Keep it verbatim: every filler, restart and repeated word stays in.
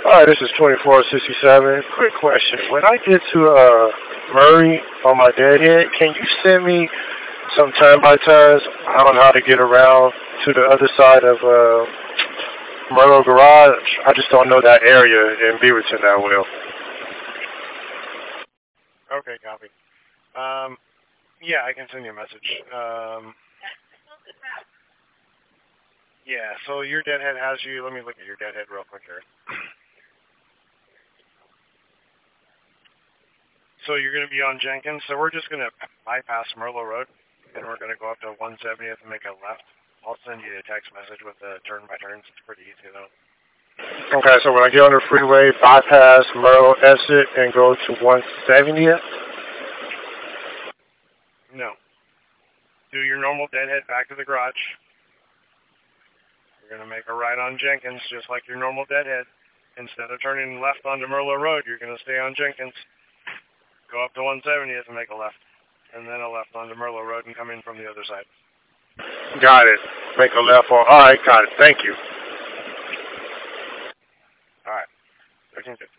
Hi, this is twenty-four sixty-seven. Quick question. When I get to uh, Murray on my deadhead, can you send me some turn by turns on how to get around to the other side of uh, Murrow Garage? I just don't know that area in Beaverton that well. Okay, copy. Um, yeah, I can send you a message. Um, yeah, so your deadhead has you. Let me look at your deadhead real quick here. So you're going to be on Jenkins. So we're just going to bypass Merlot Road, and we're going to go up to one seventieth and make a left. I'll send you a text message with the turn by turns. It's pretty easy though. Okay, so when I get on the freeway, bypass Merle exit and go to one seventieth? No. Do your normal deadhead back to the garage. You're going to make a right on Jenkins, just like your normal deadhead. Instead of turning left onto Merlot Road, you're going to stay on Jenkins. Go up to one seventieth and make a left. And then a left onto Merlot Road and come in from the other side. Got it. Make a left on. All right, got it. Thank you. All right. thirteen fifty.